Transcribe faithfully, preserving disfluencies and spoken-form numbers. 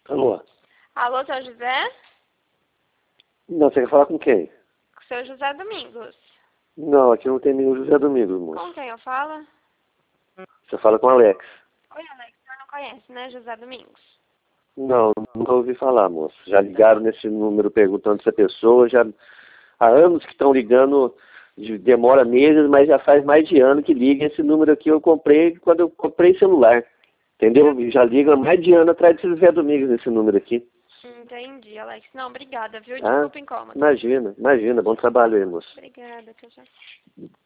Alô? Alô, seu José? Não, você quer falar com quem? Com o seu José Domingos. Não, aqui não tem nenhum José Domingos, moço. Com quem eu falo? Você fala com o Alex. Oi, Alex, o senhor não conhece, né, José Domingos? Não, nunca ouvi falar, moço. Já ligaram nesse número perguntando se a pessoa, já há anos que estão ligando, de- demora meses, mas já faz mais de ano que liga esse número aqui. Eu comprei quando eu comprei celular, entendeu? E já liga há mais de ano atrás desse José Domingos nesse número aqui. Entendi, Alex. Não, obrigada, viu? Tá? Desculpa o incômodo. Imagina, imagina. Bom trabalho aí, moço. Obrigada, tchau, tchau.